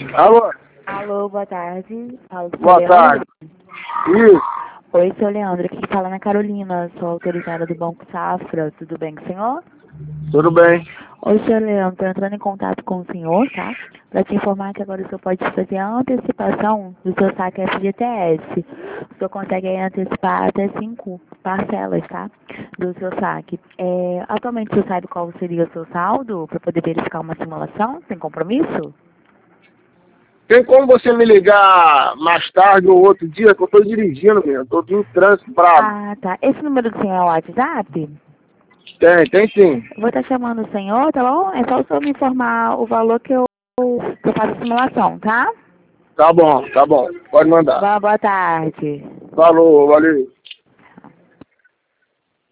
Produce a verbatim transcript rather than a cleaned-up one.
Alô? Alô, boa tarde. Fala, seu Boa Leandro. tarde. Isso. Oi, seu Leandro. Aqui fala na Carolina. Sou autorizada do Banco Safra. Tudo bem com o senhor? Tudo bem. Oi, seu Leandro. Estou entrando em contato com o senhor, tá? Para te informar que agora o senhor pode fazer a antecipação do seu saque F G T S. O senhor consegue aí antecipar até cinco parcelas, tá? Do seu saque. É, atualmente, o senhor sabe qual seria o seu saldo para poder verificar uma simulação sem compromisso? Tem como você me ligar mais tarde ou outro dia, que eu tô dirigindo, meu. Tô em trânsito bravo. Ah, tá. Esse número do senhor é o WhatsApp? Tem, tem sim. Eu vou estar chamando o senhor, tá bom? É só o senhor me informar o valor que eu, que eu faço a simulação, tá? Tá bom, tá bom. Pode mandar. Boa, boa tarde. Falou, valeu.